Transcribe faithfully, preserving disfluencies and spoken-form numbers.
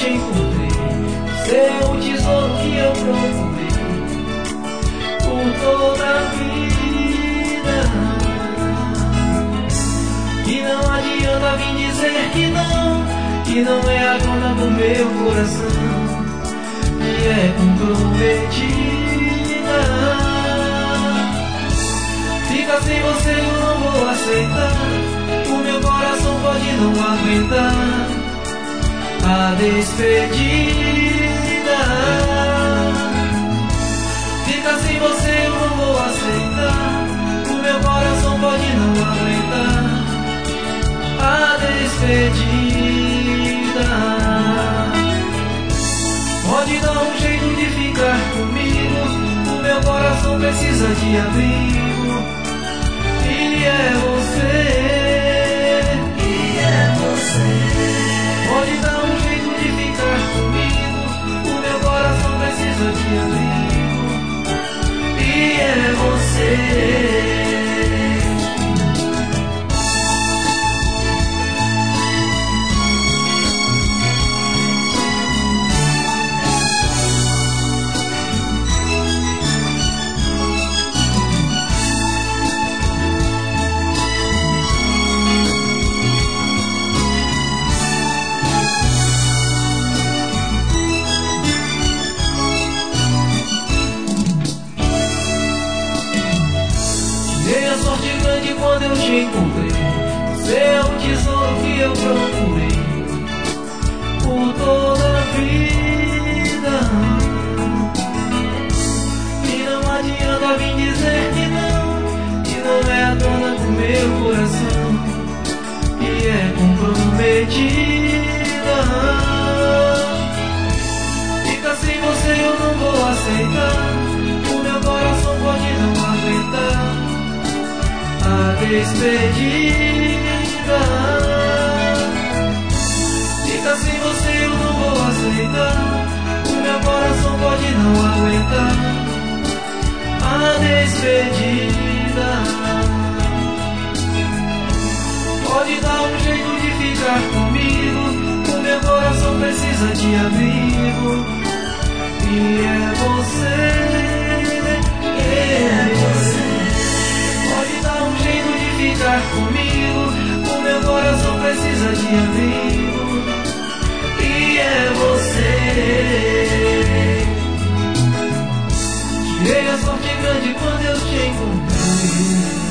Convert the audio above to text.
te encontrei. Você é o tesouro que eu procurei por toda a vida. E não adianta vir dizer que não, que não é a dona do meu coração, que é comprometida. Fica sem você, eu não vou aceitar. O meu coração pode não aguentar a despedida. Fica sem você, eu não vou aceitar. O meu coração pode não aguentar a despedida. Pode dar um jeito de ficar comigo. O meu coração precisa de abrigo. E é você. E é você. Pode dar um jeito de ficar comigo. O meu coração precisa de abrigo. E é você. Dei a sorte grande quando eu te encontrei. Você é o tesouro que eu procurei por toda a vida. E não adianta vir dizer que não, que não é a dona do meu coração, que é comprometida. Fica sem você, eu não vou aceitar. O meu coração pode não aguentar a despedida. Fica sem você, eu não vou aceitar. O meu coração pode não aguentar a despedida. Pode dar um jeito de ficar comigo. O meu coração precisa de abrigo. E é você. É você. Pode dar um jeito de ficar comigo. O meu coração precisa de abrigo. E é você. Tirei a sorte grande quando eu te encontrei.